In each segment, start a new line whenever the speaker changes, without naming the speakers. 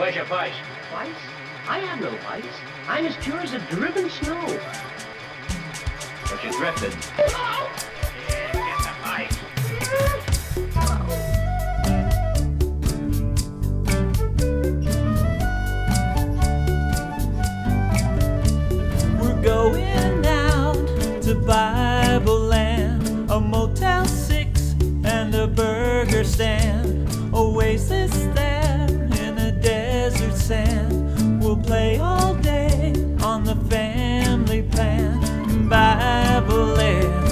Where's your vice?
Vice? I have no vice. I'm as pure as a driven snow.
But you drifted.
Oh!
Yeah, get the vice.
We're going out to Bible Land, a Motel 6 and a burger stand, oasis there in a desert sand. We'll play all day on the family plan in Bible Land.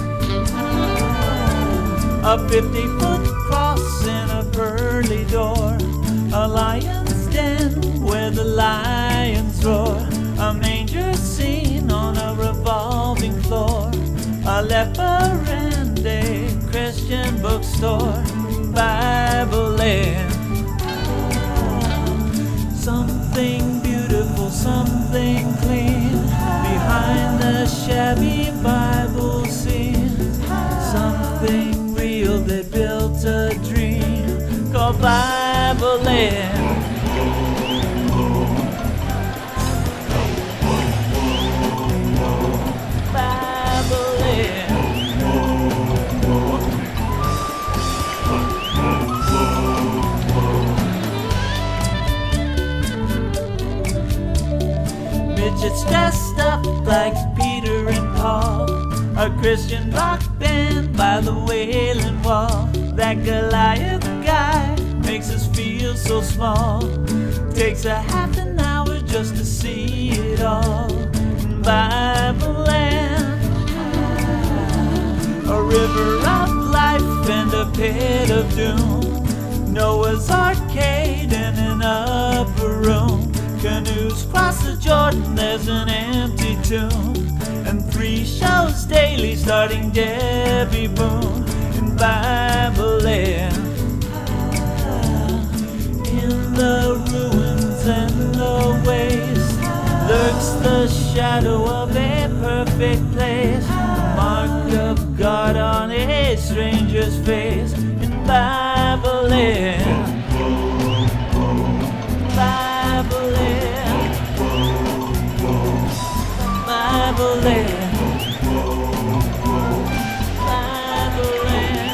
A 50-foot cross and a pearly door, a lion's den where the lions roar, a manger scene on a revolving floor, a leper and a Christian bookstore, Bible Land. Something beautiful, something clean, behind the shabby Bible scene. Something real, they built a dream called Bible Land. Bible Land. Midgets dressed up like Peter and Paul, a Christian rock band by the Wailing Wall. That Goliath guy makes us feel so small. Takes a half an hour just to see it all. Bible Land. A river of life and a pit of doom. Noah's arcade in an upper room. Canoes cross the Jordan, there's an empty tomb. And 3 shows daily starting Debbie Boone in Bible Land. In the ruins and the waste lurks the shadow of a perfect place, the mark of God on a stranger's face in Bible Land. Bible Land. Bible Land. Bible Land.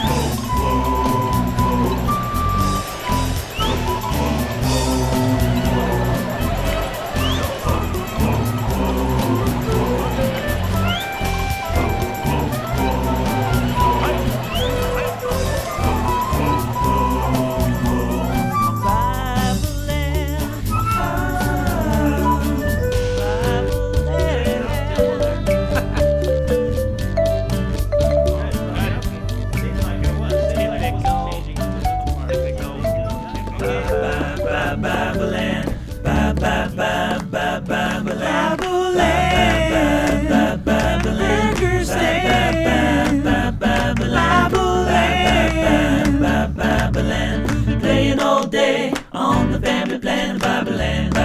Playing all day on the family plan, Bible Land.